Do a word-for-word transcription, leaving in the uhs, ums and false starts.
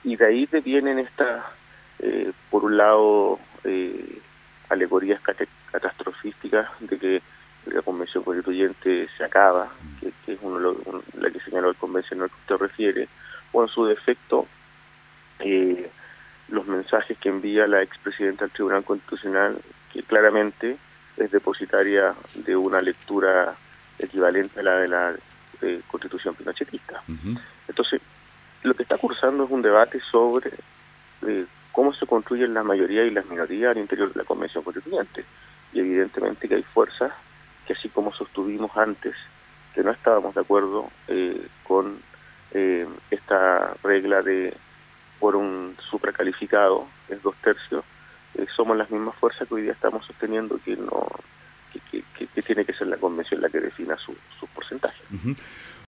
y de ahí devienen estas, eh, por un lado, eh, alegorías cate- catastrofísticas de que la Convención Constituyente se acaba, que, que es uno lo, un, la que señaló el convencional que usted refiere, o en su defecto, eh, los mensajes que envía la expresidenta del Tribunal Constitucional, que claramente es depositaria de una lectura equivalente a la de la eh, Constitución pinochetista. Uh-huh. Entonces, lo que está cursando es un debate sobre eh, cómo se construyen la mayoría y las minorías al interior de la Convención Constituyente. Y evidentemente que hay fuerzas que, así como sostuvimos antes, que no estábamos de acuerdo eh, con eh, esta regla de por un supracalificado, es dos tercios, eh, somos las mismas fuerzas que hoy día estamos sosteniendo que no que, que, que, que tiene que ser la Convención la que defina su, su porcentaje. Uh-huh.